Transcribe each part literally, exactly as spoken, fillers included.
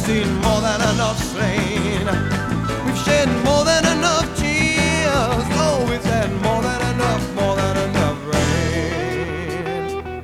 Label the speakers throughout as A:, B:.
A: seen more than enough slain. We've shed more than enough tears. Oh, we've had more than enough, more than enough rain.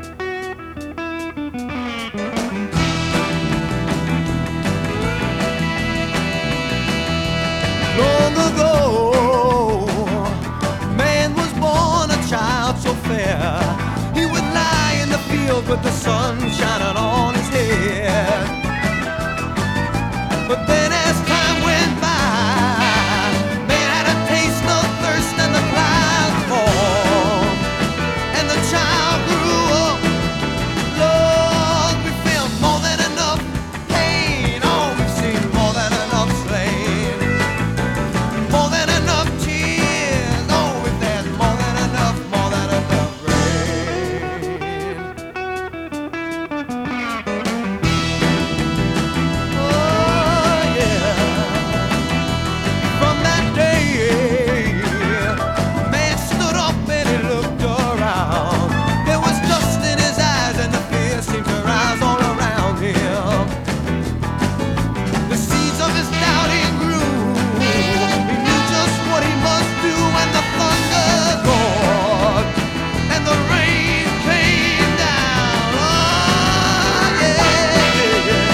A: Long ago, man was born a child so fair. He would lie in the field with the sun shining on his head. But then as time went by, man had a taste of thirst and the clouds formed, and the child grew up. Lord, we felt more than enough pain. Oh, we've seen more than enough slain, more than enough tears. Oh, we've had more than enough, more than enough rain. Oh yeah. From that day, man stood up and he looked around. There was dust in his eyes and the fear seemed to rise all around him. The seeds of his doubting grew. He knew just what he must do when the thunder roared and the rain came down. Oh yeah, yeah, yeah.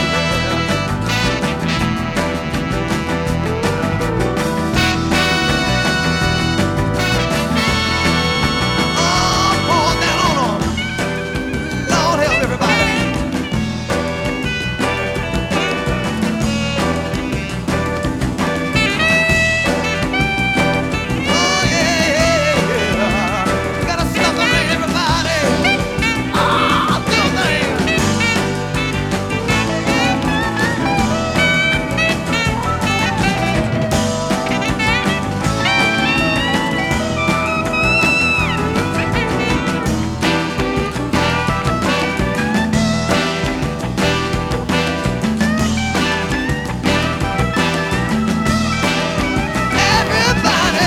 A: Oh, pour down on 'em. Lord help everybody. Oh yeah, yeah. Gotta stop the rain, everybody. Ah, do things. Everybody,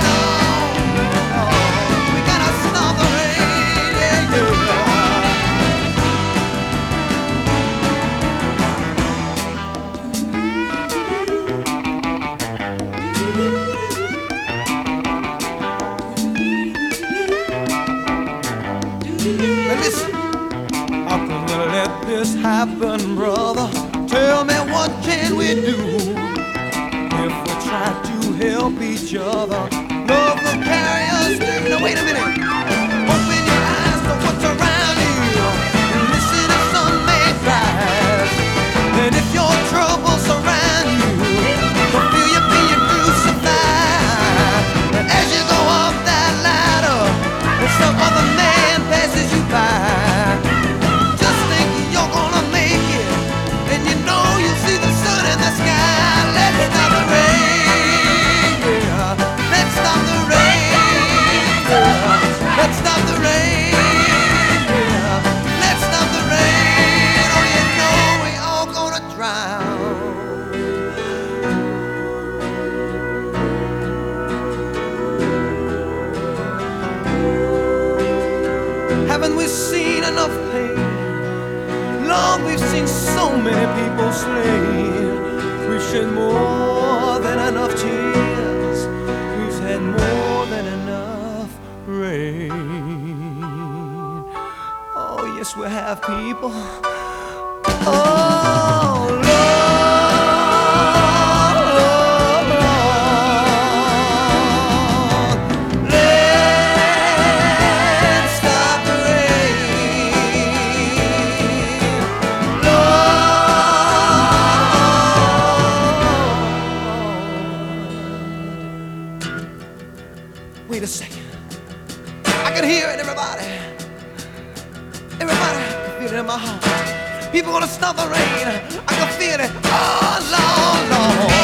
A: Lord, we gotta stop the rain, yeah, yeah. Now listen, how can we let this happen, brother? Tell me, what can we do if we try to help each other? Love will carry us through. Now wait a minute. Open your eyes to what's around you and listen if sun may rise. And if your troubles surround you, don't feel you're being crucified. And as you go up that ladder, and some other man passes you by, just think you're gonna make it, and you know you see the sun in the sky. Let's stop the rain, yeah. Let's stop the rain, yeah. Let's stop the rain, yeah. Let's stop the rain, or you know we all gonna drown. Haven't we seen enough pain? Lord, we've seen so many people slain. We've shed more than enough tears. We've had more than enough rain. Oh, yes, we have, people. Oh, Lord, Lord, Lord. Let's stop the rain. Lord. Wait a second. I can hear it, everybody. Everybody, I can feel it in my heart. People gonna stop the rain. I can feel it. Oh, Lord, Lord.